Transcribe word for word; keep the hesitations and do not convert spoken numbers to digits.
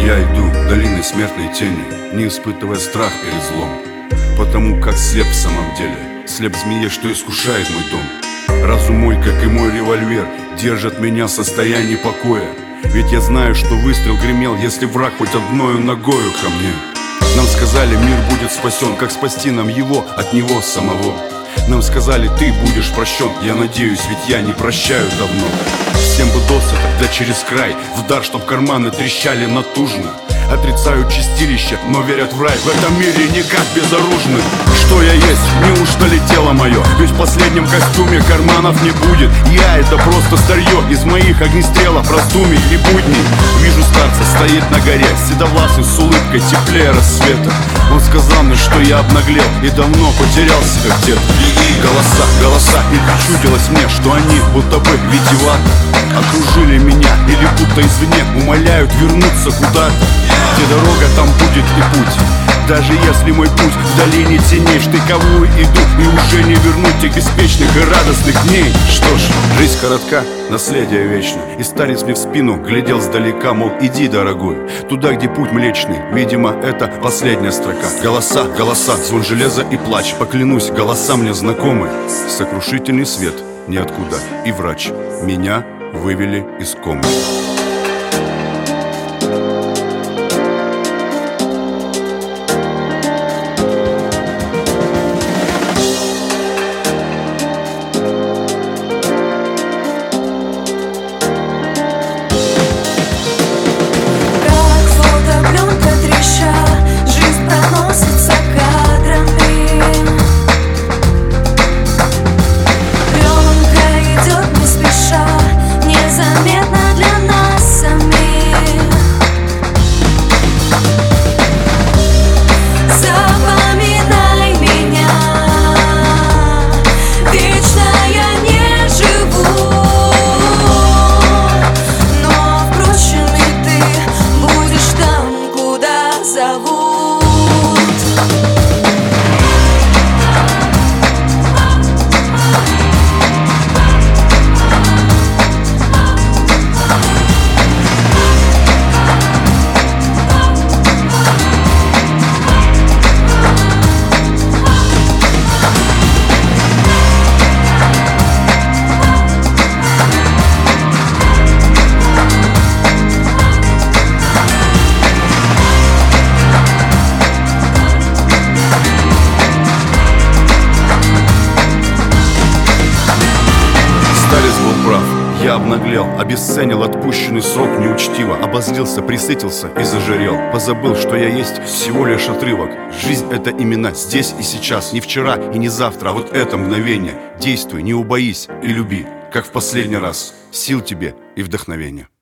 Я иду долиной смертной тени, не испытывая страх перед злом, потому как слеп в самом деле, слеп змее, что искушает мой дом. Разум мой, как и мой револьвер, держит меня в состоянии покоя. Ведь я знаю, что выстрел гремел, если враг хоть одною ногою ко мне. Нам сказали, мир будет спасен, как спасти нам его от него самого. Нам сказали, ты будешь прощен, я надеюсь, ведь я не прощаю давно. Всем бы досыта, да через край, в дар, чтоб карманы трещали натужно. Отрицают чистилище, но верят в рай, в этом мире никак безоружны. Что я есть? Неужто ли тело мое? Ведь в последнем костюме карманов не будет. Я это просто старье из моих огнестрелов, раздумий и будней. Вижу старца, стоит на горе, седовласый, с улыбкой теплее рассвета. Он сказал мне, что я обнаглел и давно потерял себя где-то. Голоса, голоса, и чудилось мне, что они будто бы витиевато окружили меня или будто извне умоляют вернуться куда-то. Где дорога, там будет и путь. Даже если мой путь в долине теней, в штыковую иду, и уже не вернуть тех беспечных и радостных дней. Что ж, жизнь коротка, наследие вечно. И старец мне в спину глядел сдалека, мол, иди, дорогой, туда, где путь млечный. Видимо, это последняя строка. Голоса, голоса, звон железа и плач. Поклянусь, голоса мне знакомы. Сокрушительный свет ниоткуда и врач. Меня вывели из комы. Я обнаглел, обесценил отпущенный срок неучтиво. Обозлился, присытился и зажирел. Позабыл, что я есть всего лишь отрывок. Жизнь — это именно здесь и сейчас. Не вчера и не завтра, а вот это мгновение. Действуй, не убоись и люби, как в последний раз. Сил тебе и вдохновения.